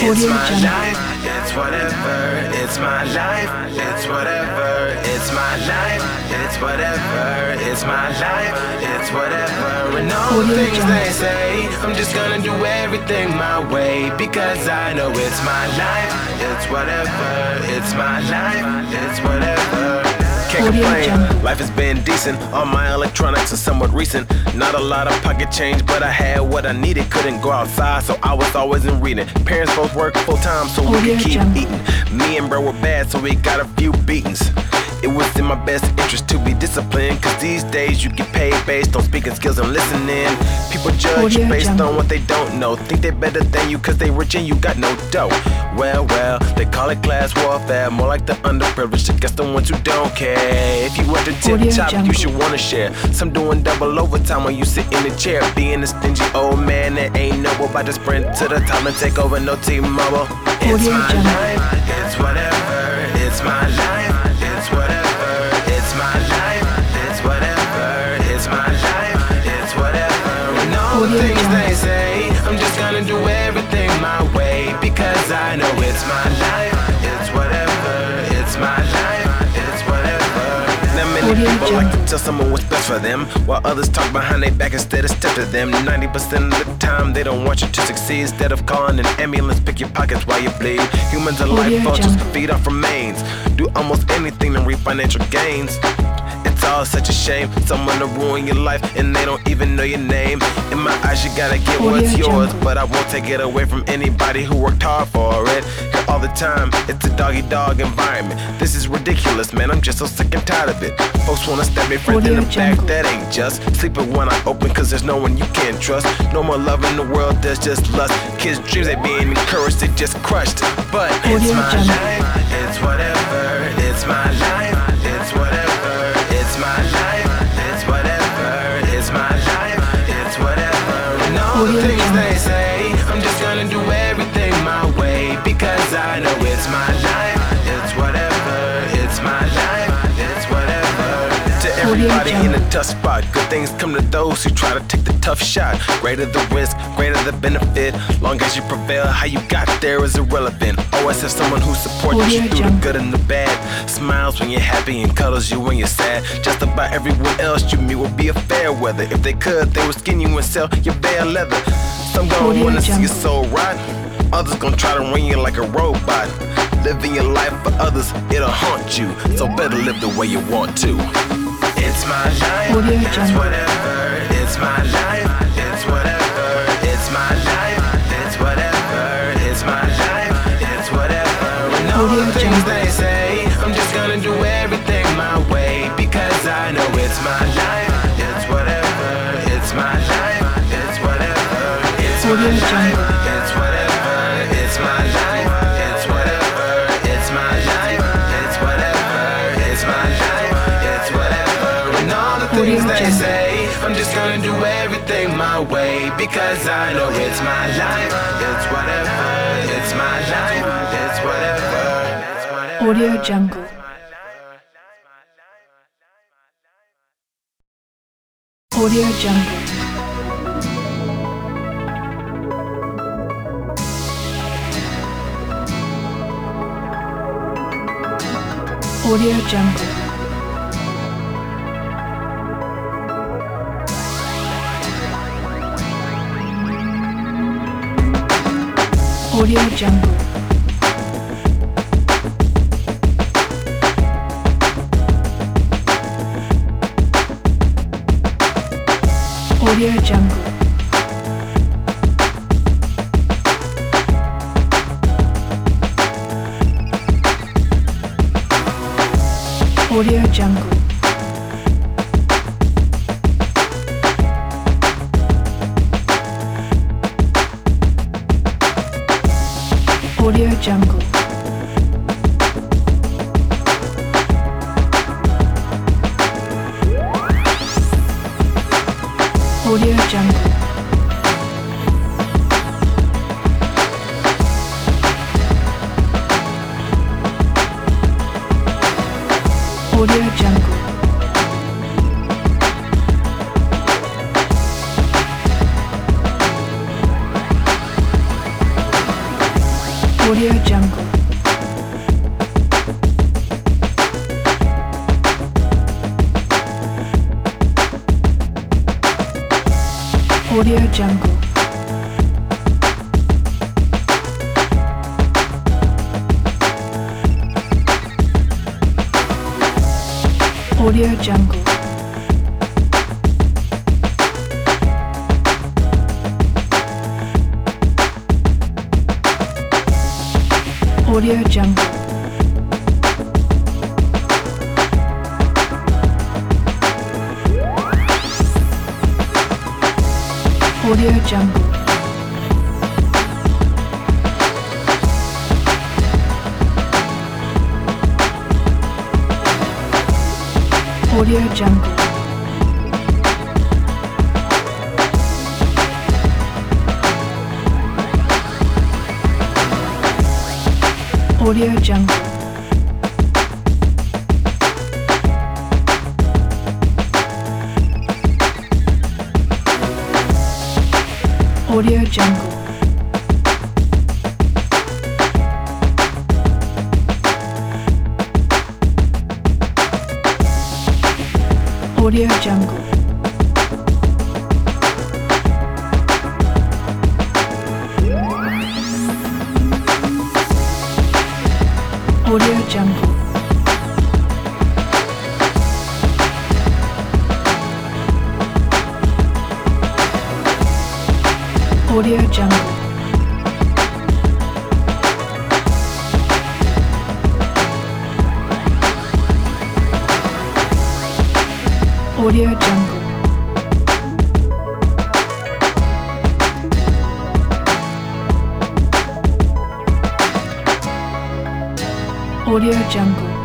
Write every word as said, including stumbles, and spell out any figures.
It's my life, it's whatever. It's my life, it's whatever. It's my life, it's whatever. It's my life, it's whatever. And all the things they say, I'm just gonna do everything my way, because I know it's my life, it's whatever. It's my life, it's whatever. Can't complain, life has been decent. All my electronics are somewhat recent. Not a lot of pocket change, but I had what I needed. Couldn't go outside, so I was always in reading. Parents both work full time, so we could keep eating. Me and bro were bad, so we got a few beatings. It was in my best interest to be disciplined, cause these days you get paid based on speaking skills and listening. People judge you based on what they don't know. Think they better than you cause they rich and you got no dough. Well, well, they call it class warfare, more like the underprivileged against the ones who don't care. If you want the tip top, you should wanna share. Some doing double overtime while you sit in the chair. Being a stingy old man that ain't noble, about to sprint to the top and take over no T-Mobile. It's my life, it's whatever. It's my life, it's whatever. It's my life, it's whatever. It's my life, it's whatever. And all the things they say, I'm just gonna do everything my way, because I know it's my life, it's whatever. It's my life, it's whatever. Now many people like to tell someone what's best for them, while others talk behind their back instead of step to them. ninety percent of the time they don't want you to succeed. Instead of calling an ambulance, pick your pockets while you bleed. Humans are like vultures, feed off remains. Do almost anything to reap financial gains. It's all such a shame, someone to ruin your life and they don't even know your name. In my eyes you gotta get what's yours, but I won't take it away from anybody who worked hard for it. Here all the time, it's a doggy dog environment. This is ridiculous, man, I'm just so sick and tired of it. Folks wanna stab their friends in the back, that ain't just. Sleeping when I open cause there's no one you can't trust. No more love in the world, there's just lust. Kids' dreams ain't being encouraged, they just crushed. But it's my life, it's whatever. It's my life, it's whatever. It's my life, it's whatever. It's my life, it's whatever. And all the things they say, I'm just gonna do everything my way, because I know it's my life, it's whatever. It's my life, it's whatever. To everybody in a tough spot, good things come to those who try to take the tough shot. Greater the risk, greater the benefit. Long as you prevail, how you got there is irrelevant. Always have someone who supports you through the good and the bad. Smiles when you're happy and cuddles you when you're sad. Just about everyone else you meet will be a fair weather. If they could, they would skin you and sell your bare leather. Some gon' wanna see your soul rot, others gon' try to run you like a robot. Living your life for others, it'll haunt you, so better live the way you want to. It's my life, it's whatever. It's my life, it's whatever. It's my life, it's whatever. It's my life, it's whatever. And all the things they say, I'm just gonna do everything my way, because I know it's my life, it's whatever. It's my life, it's whatever. It's my life, it's whatever. It's my life, it's whatever. It's my life, it's whatever. It's my life, it's whatever. And all the things they say, I'm just gonna do everything my way, because I know it's my life, it's whatever. It's my life, it's whatever. Audio Jungle. Audio Jungle. Audio Jungle. Audio Jungle. Audio Jungle. Audio Jungle. Audio Jungle. Audio Jungle. Audio Jungle. Audio Jungle. Audio Jungle. Audio Jungle. Audio Jungle. Audio Jungle. Audio Jungle. Audio Jungle. Audio Jungle. Audio Jungle. Audio Jungle. Audio Jungle. Audio Jungle. Audio Jungle.